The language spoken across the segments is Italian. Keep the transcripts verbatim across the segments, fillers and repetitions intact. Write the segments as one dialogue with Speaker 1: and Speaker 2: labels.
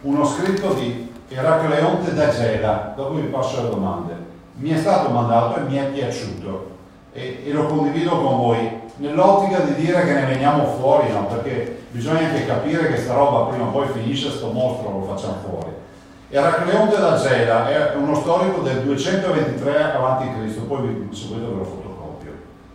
Speaker 1: uno scritto di Eracleonte da Gela, dopo vi passo le domande. Mi è stato mandato e mi è piaciuto e, e lo condivido con voi, nell'ottica di dire che ne veniamo fuori, no? Perché bisogna anche capire che sta roba prima o poi finisce, sto mostro lo facciamo fuori. Eracleonte da Gela è uno storico del duecentoventitré avanti Cristo, poi vi seguite ve lo fotocopio.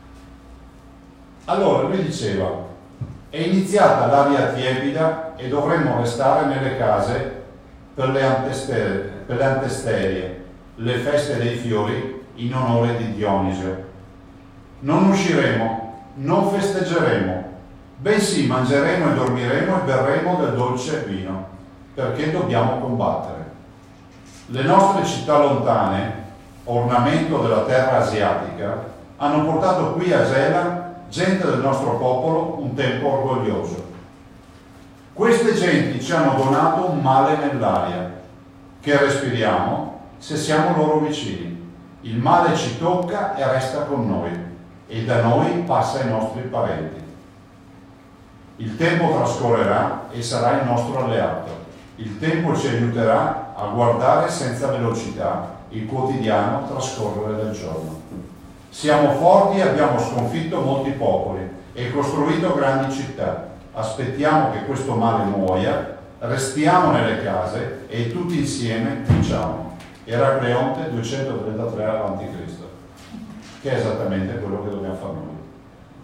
Speaker 1: Allora lui diceva: è iniziata l'aria tiepida e dovremmo restare nelle case per le antesterie, per le antesterie, le feste dei fiori in onore di Dionisio. Non usciremo, non festeggeremo, bensì mangeremo e dormiremo e berremo del dolce vino, perché dobbiamo combattere. Le nostre città lontane, ornamento della terra asiatica, hanno portato qui a Gela gente del nostro popolo un tempo orgoglioso. Queste genti ci hanno donato un male nell'aria, che respiriamo se siamo loro vicini. Il male ci tocca e resta con noi, e da noi passa ai nostri parenti. Il tempo trascorrerà e sarà il nostro alleato. Il tempo ci aiuterà a guardare senza velocità il quotidiano trascorrere del giorno. Siamo forti e abbiamo sconfitto molti popoli e costruito grandi città. Aspettiamo che questo male muoia, restiamo nelle case e tutti insieme vinciamo. Eracleonte duecentotrentatré avanti Cristo, che è esattamente quello che dobbiamo fare noi.